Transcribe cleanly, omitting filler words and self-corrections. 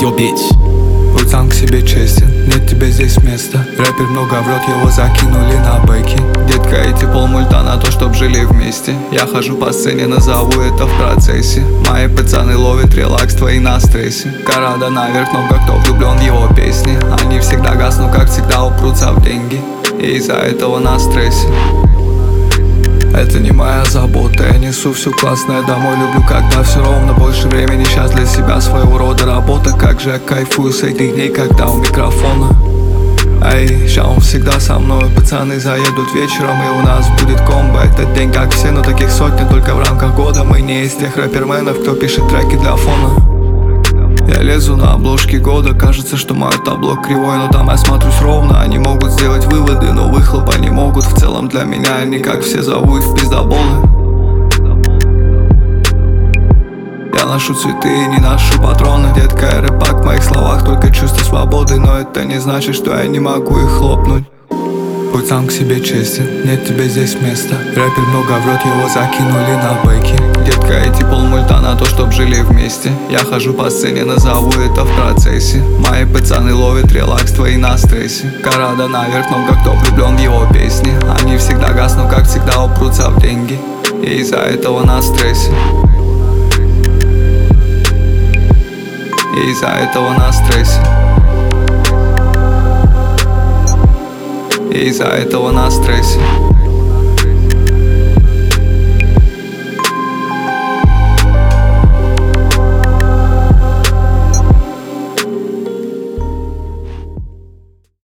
your bitch. Будь сам к себе честен, нет тебе здесь места. Рэпер много врет, его закинули на бэки. Детка, эти полмульта на то, чтоб жили вместе. Я хожу по сцене, назову это в процессе. Мои пацаны ловят релакс, твои на стрессе. Гора да наверх, много кто влюблен в его песни. Они всегда гаснут, как всегда упрутся в деньги. И из-за этого на стрессе. Это не моя забота, я несу все классное домой. Люблю, когда все ровно, больше времени сейчас для себя, своего рода работа. Как же я кайфую с этих дней, когда у микрофона. Эй, ща он всегда со мной. Пацаны заедут вечером, и у нас будет комбо. Этот день как все, но таких сотни только в рамках года. Мы не из тех рэперменов, кто пишет треки для фона. Я лезу на обложки года, кажется, что мое табло кривое, но там я смотрюсь ровно. Они могут сделать выводы, но выхлоп они могут. В целом для меня они, как все, зову их в пиздоболы. Я ношу цветы и не ношу патроны. Детка, я рэпак, в моих словах только чувство свободы. Но это не значит, что я не могу их хлопнуть. Будь сам к себе честен, нет тебе здесь места. Рэпер много врет, его закинули на бэки. Детка, эти полмульта на то, чтоб жили вместе. Я хожу по сцене, назову это в процессе. Мои пацаны ловят релакс, твои на стрессе. Гора да наверх, много кто влюблен в его песни. Они всегда гаснут, как всегда упрутся в деньги. И из-за этого на стрессе. И из-за этого на стрессе. И из-за этого на стрессе.